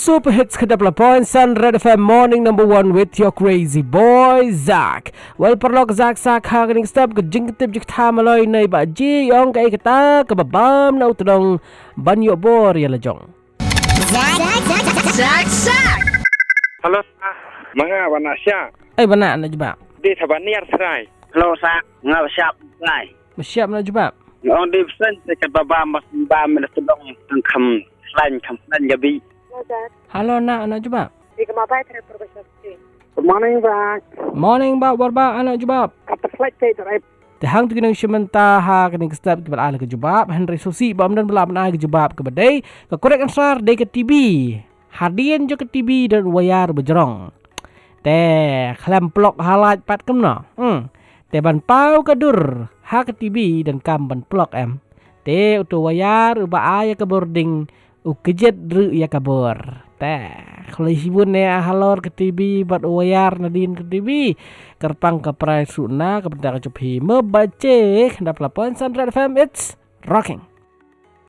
Super hits kedap point Sun Red FM morning number 1 with your crazy boy Zach. Well perlok Zach hanging step ke jing tip jik thamaloi nei ba ji yong kai kata ke babam na utdong banyo bor ya lejong. Zach. Halo, mga wana siya. Bana na jebab. Di tabaniar serai. Hello, Zach. Ngap siap ngai. Siap na jebab. On di sen ke babam mas babam na tudong tang kham slan gabi. Halo nak jebab. Good morning, Zach. Morning ba warba anak jebab. Apa flight terai? Tehang tu kena shimenta ha kena step ke ala ke jebab Henry Susi bam dan belam na ke jebab ke badai ke korek ansar de ke TV. Hadian jo ke TV dan wayar berjerong. Teh klam plok halat pat kemna. Teh ban pau ke dur ha ke TV dan kam ban plok em. Teh utu wayar uba aya ke boarding ukejet ru ya kabur. Teh kalau sibun ne halor ke TV bat wayar nadin ke TV kerpang ke prai suna ke benda ke cupi membaca hendak pelapon Sun Red FM it's rocking.